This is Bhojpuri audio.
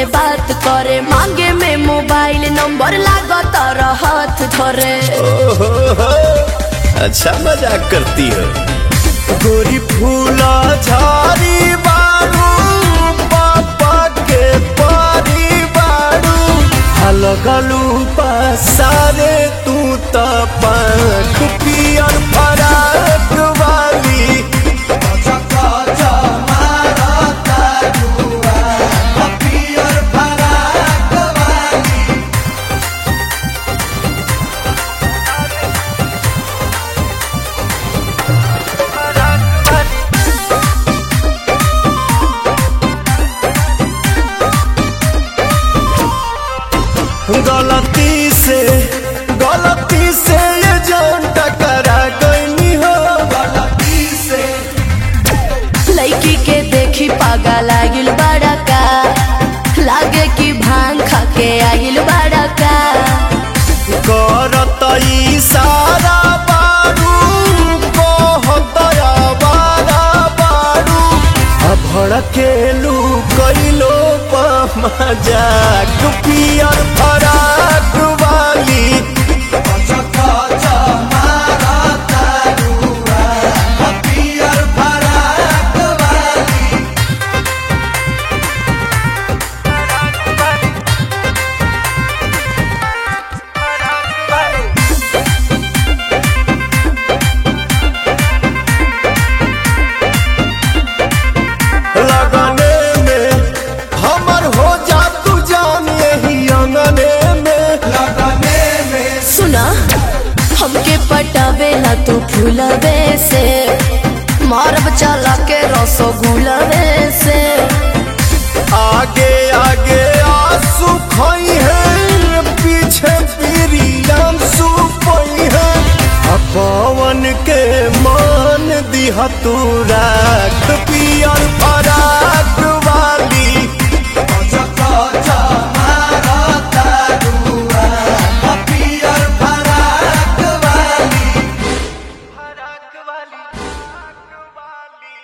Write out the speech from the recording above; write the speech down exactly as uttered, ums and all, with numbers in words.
से बात करे, मांगे में मोबाइल नंबर लागत हाथ धरे। ओहो, अच्छा मजाक करती हो। गोरी फूला झाड़ी बारू, पापा के पारी बारू, अलगलू पसारे तू त पंख पियर फराक वाली। गलती से गलती से ये जान टकरा गई हो, गलती से। लड़की के देखी पागा लागिल बड़ा का, लागे कि भांग खा के आगिल बड़ा का। करत इशारा बारू, कहत आवारा बारू, अब भड़केलू कैलो मजाक पियर फराक वाली। हमके पटावेला तू फूलवे से, मारब चला के रसगुलवे से। आगे आगे आंसू खोई है, पीछे पीरियम सुपई है। पवन के मान दिया तू राज।